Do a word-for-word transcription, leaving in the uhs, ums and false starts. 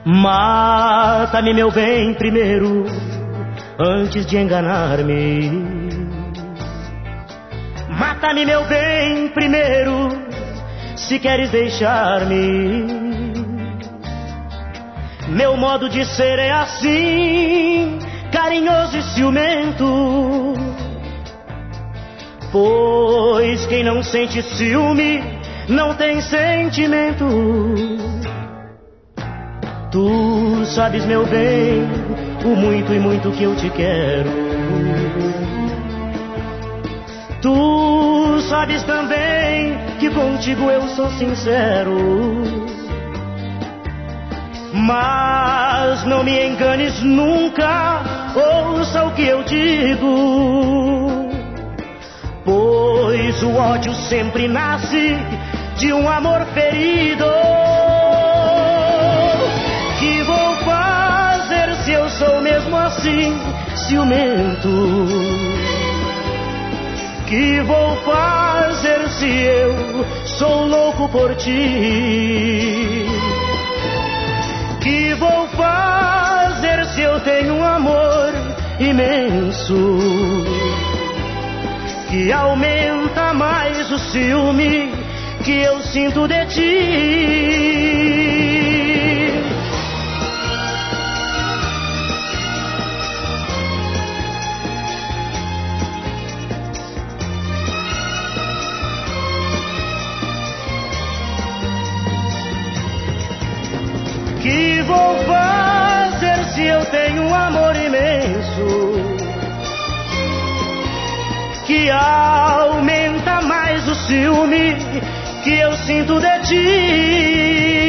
Mata-me, meu bem, primeiro, antes de enganar-me. Mata-me, meu bem, primeiro, se queres deixar-me. Meu modo de ser é assim, carinhoso e ciumento. Pois quem não sente ciúme não tem sentimento. Tu sabes, meu bem, o muito e muito que eu te quero. Tu sabes também que contigo eu sou sincero. Mas não me enganes nunca, ouça o que eu digo. Pois o ódio sempre nasce de um amor ferido. Que vou fazer se eu sou mesmo assim, ciumento? Que vou fazer se eu sou louco por ti? Que vou fazer se eu tenho um amor imenso que aumenta mais o ciúme que eu sinto de ti? Que vou fazer se eu tenho um amor imenso que aumenta mais o ciúme que eu sinto de ti?